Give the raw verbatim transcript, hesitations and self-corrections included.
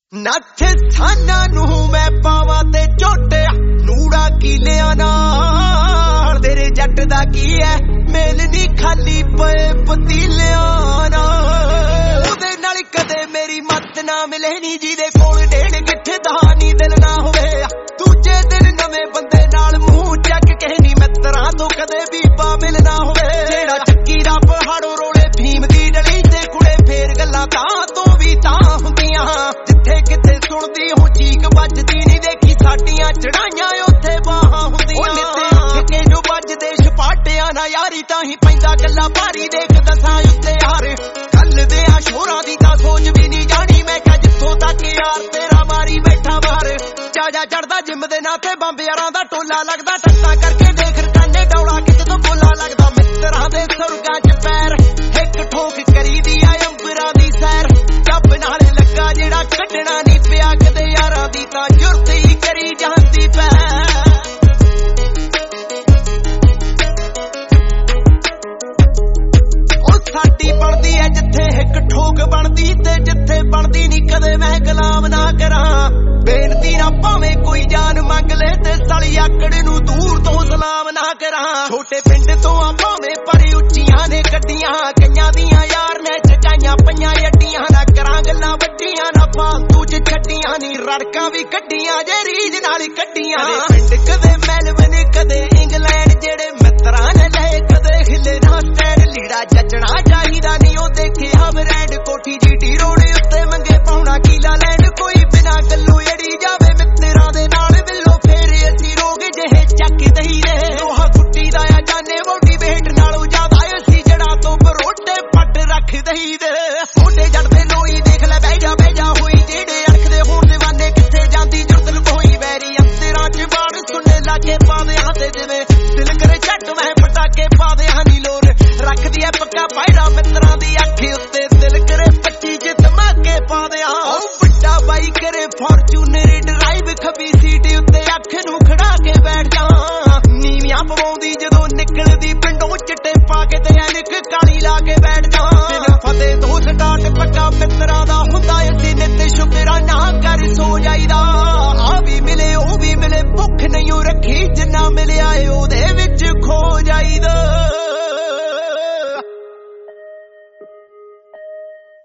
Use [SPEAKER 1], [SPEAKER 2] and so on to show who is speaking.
[SPEAKER 1] नथ थाना नू मैं पावा ते झोटिया नूड़ा कीलिया नाल तेरे जट दा की है मेल नी खाली पे पतीलिया नाल ओदे नाल कदे मेरी मत ना मिले नी जिदे कोल डेढ़ किथे दहानी दिल ना होवे दूजे दिन नवे बंदे नाल मुंह चक के नी मित्रा तो कदे भी पा मिलना होवे जेड़ा चक्की दा पहाड़ों रोले भीम दी डली ते कुड़े फेर गल्लां तां तो भी तां हुंदियां जिथे किथे सुनदी हो चीक बजदी नी देखी साडियां चढ़ाइयां उत्थे बाहां हुंदियां नित्ते के जो बजदे छपाटियां ना यारी तां ही पैंदा गल्ला भारी देख दसां उत्ते यार गल दे आ शोरां दी तां सोच भी नी जानी मैं कह जिथों तक यार तेरा मारी बैठा बाहर चाजा चढ़दा जिम दे नां ते बंब यारां दा टोला लगदा टक्का करके देख रकाने डौला किते तो बोला लगदा मित्तरां दे सुरगां च पैर एक ठोक करी दी आ अंबरां दी सैर जब नाल लगा जेड़ा कड्डना नी पिया कदे यारां दी तां जुरत ही करी जांदी पै साडी बनदी है जिथे एक ठोक बनदी ते जिथे बनदी नी कदे मैं गुलाम ना करा बेनती ना भावें कोई जान मंग ले ते साली आकड़ नू दूर तो सलाम ना करा छोटे पिंड तो आ भावें पर उच्चियां ने गड्डियां कईयां दियां यार ने चचाइयां पईयां अड्डियां ना करा गल्लां वड्डियां ना फालतू च छड्डियां नी रड़कां भी कड्डियां जे रीज नाल कड्डियां पिंड कदे मेलबर्न कदे इंग्लैंड जेड़े मित्तरां ने ले कदे हिले ना स्टैंड लीड़ा जचना चाहिदा नी ओ देखे हवरैंड कोठी जीटी रोड उत्ते मंगे पाउणा कीला लैंड कोई बिना गल्लों अड़ी जावे मित्तरां दे नाल बिल्लो फेर असी रोग जेहे चक दही रहे लोहा कुट्टी दा आ जाने वोटी बेट नालों ज्यादा असी जड़ा तो परोटे पट रख दही दे सोडे जड़ दे लोई देख ले बह जा बह जा होई जेड़े अखदे होण दीवाने किथे जांदी जुर्त लकोई बैरी अंतरां च बाड़ सुने लागे पावे हाथे जिवें दिल करे झट मैं पटाके पावे हनी लोर रख दिया पक्का पायरा मित्तरां दी अख उत्ते दिल करे पच्ची च धमाके पा दिया ओ बड़ा बाई करे फॉर्च्यूनर ड्राइव खबी सीट उत्ते अख नू खड़ा के बैठ जा नीवियां पवाउंदी जदों निकलदी पिंडों चिट्टे पा के ते ऐनक